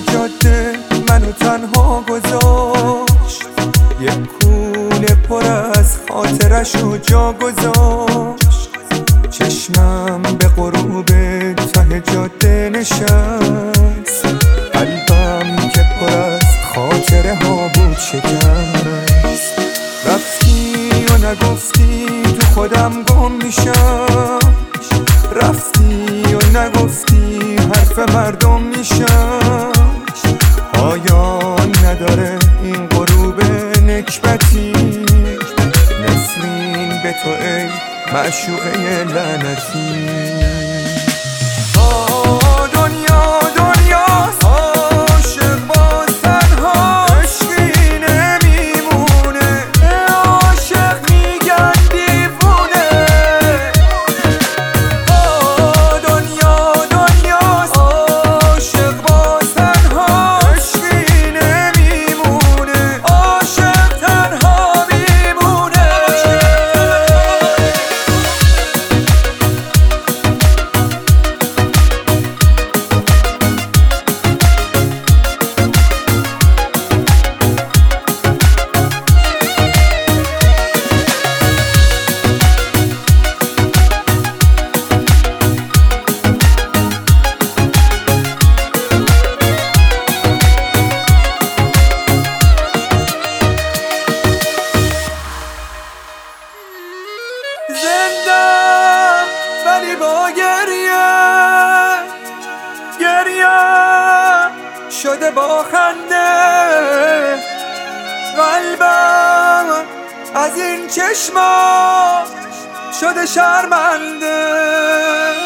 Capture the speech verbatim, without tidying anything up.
جاده منو تنها گذاشت، یه کونه پر از خاطرشو جا گذاشت. چشمم به غروب ته جاده نشست، قلبم که پر از خاطره ها بود شکست. رفتی و نگفتی تو خودم گم میشم، رفتی و نگفتی حرف مردم میشم. پایان نداره این غروب نکبتی، نفرین به تو ای معشوقه لعنتی. آه دنیا دنیاست، عاشق باز تنها، عشقی نمیمونه، عاشق میگن دیوونه. آه دنیا دنیاست، عاشق باز تنها، عشقی نمیمونه، عاشق تنها میمونه. زندم ولی با گریه، گریه شده با خنده. قلبم از این چشما شده شرمنده.